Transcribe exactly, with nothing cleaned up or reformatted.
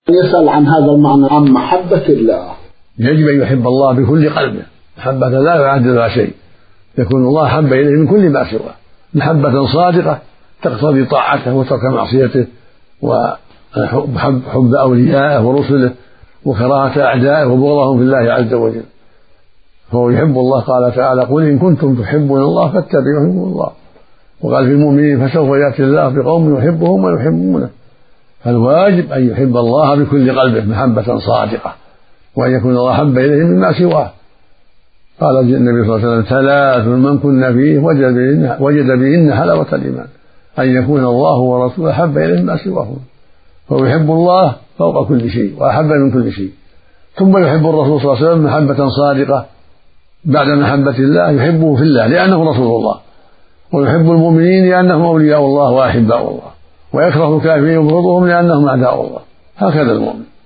يسأل عن هذا المعنى، عن محبة الله. يجب أن يحب الله بكل قلبه، محبة لا يعدلها شيء، يكون الله حب إليه من كل ما سواه، محبة صادقة تقتضي طاعته وترك معصيته، وحب أوليائه ورسله، وكراهة أعدائه وبغضهم في الله عز وجل. فهو يحب الله، قال تعالى: قل إن كنتم تحبون الله فاتبعوهم الله. وقال في المؤمنين: فسوف يأتي الله بقوم يحبهم ويحبونه. فالواجب أن يحب الله بكل قلبه محبة صادقة، وأن يكون الله حب إليه مما سواه. قال النبي صلى الله عليه وسلم: ثلاث من كن فيه وجد بهن حلاوة الإيمان، أن يكون الله ورسوله حب إليه مما سواه. فهو يحب الله فوق كل شيء وأحب من كل شيء، ثم يحب الرسول صلى الله عليه وسلم محبة صادقة بعد محبة الله، يحبه في الله لأنه رسول الله، ويحب المؤمنين لأنهم أولياء الله وأحباء الله، ويكره الكافرين ويبغضهم لأنهم أعداء الله. هكذا المؤمن.